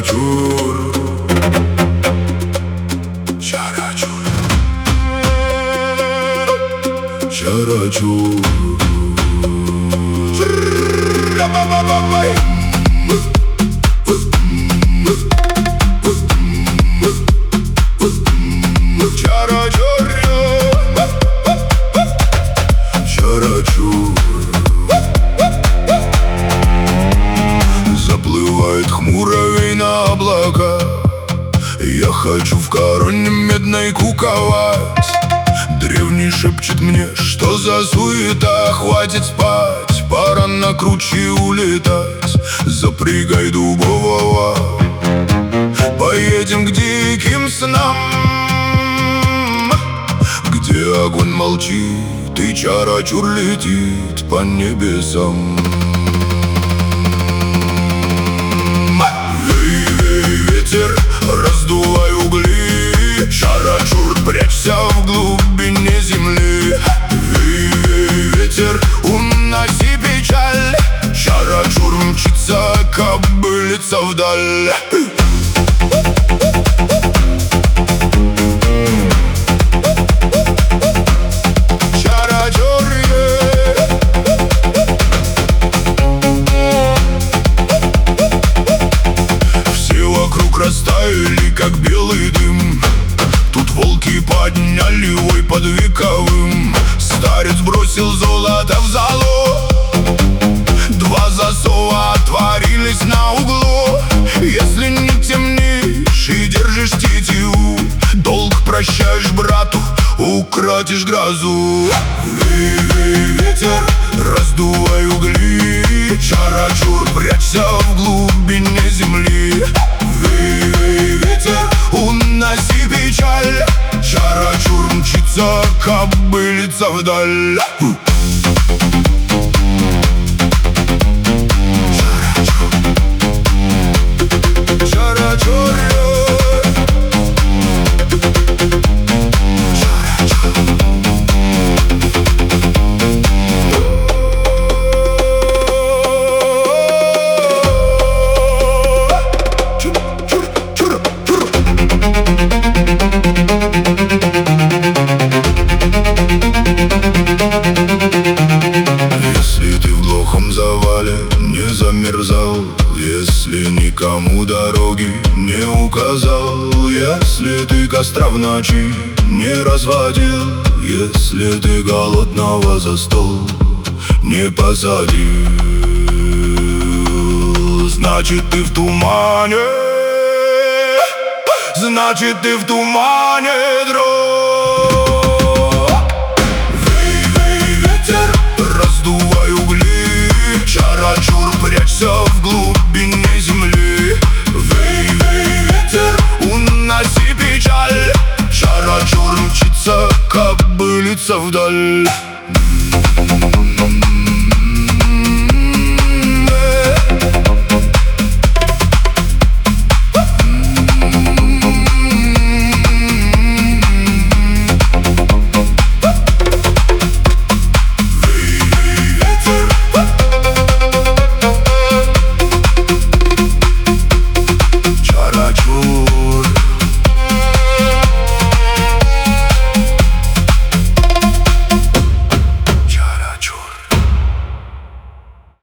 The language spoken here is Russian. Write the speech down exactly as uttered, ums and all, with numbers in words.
Чарачур, чарачур, чарачур. Заплывает хмуровей на облака. Я хочу в короне медной куковать. Древний шепчет мне, что за суета. Хватит спать, пора на круче улетать. Запрягай дубового, поедем к диким снам, где огонь молчит и чарачур летит по небесам. Вей, вей, ветер, раздувай угли, чарачур, прячься в глубине земли. Вей, вей, ветер, уноси печаль, чарачур мчится, кобылица вдаль. Растаяли, как белый дым. Тут волки подняли вой под вековым. Старец бросил золото в залу. Два засова отворились на углу. Если не темнишь и держишь тетиву, долг прощаешь брату, укротишь грозу. Вей, вей, ветер, раздувай угли, чарачур, прячься в глубине земли. Вей, вей, ветер, уноси печаль, чарачур мчится, кобылица вдаль. Если ты в глухом завале не замерзал, если никому дороги не указал, если ты костра в ночи не разводил, если ты голодного за стол не посадил, значит ты в тумане, значит ты в тумане, друг. Вей, вей, ветер, раздувай угли, чарачур, прячься в глубине земли. Вей, вей, ветер, уноси печаль, чарачур мчится, кобылица вдаль.